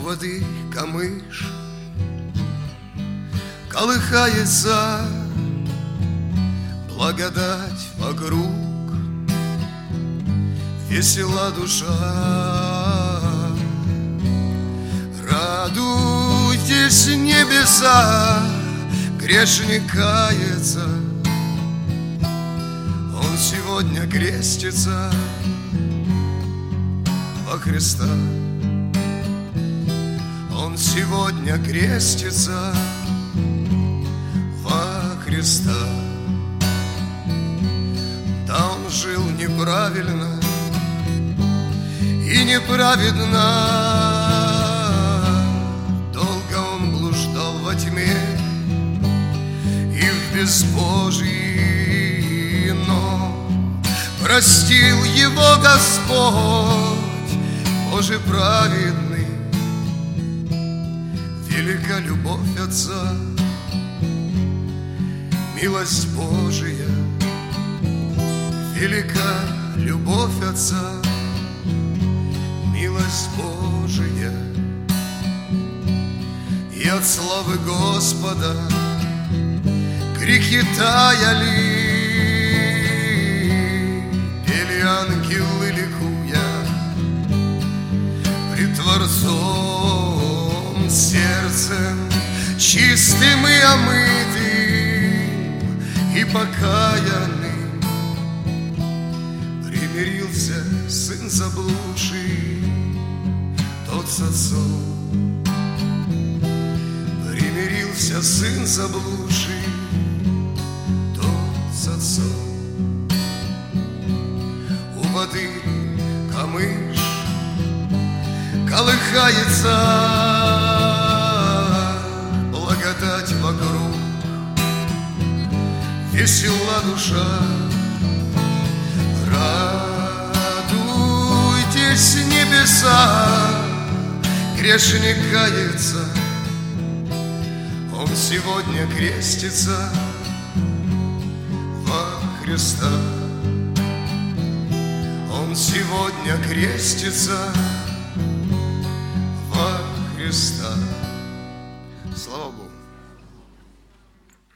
воды камыш, колыхается благодать вокруг, весела душа. Радуйтесь, небеса, грешник кается, он сегодня крестится во Христа. Он сегодня крестится во Христа. Да, он жил неправильно и неправедно, долго он блуждал во тьме и в безбожии, но простил его Господь, Боже праведный. Велика любовь Отца, милость Божия. Велика любовь Отца, милость Божия. И от славы Господа грехи таяли, пели ангелы ликуя пред Творцом сердцем чистым и омытым и покаянным. Примирился сын заблудший, тот с отцом. Примирился сын заблудший, тот с отцом. У воды камыш колыхается, благодать вокруг, весела душа. Радуйтесь, небеса, грешник кается, он сегодня крестится во Христа. Он сегодня крестится во Христа. Слава Богу.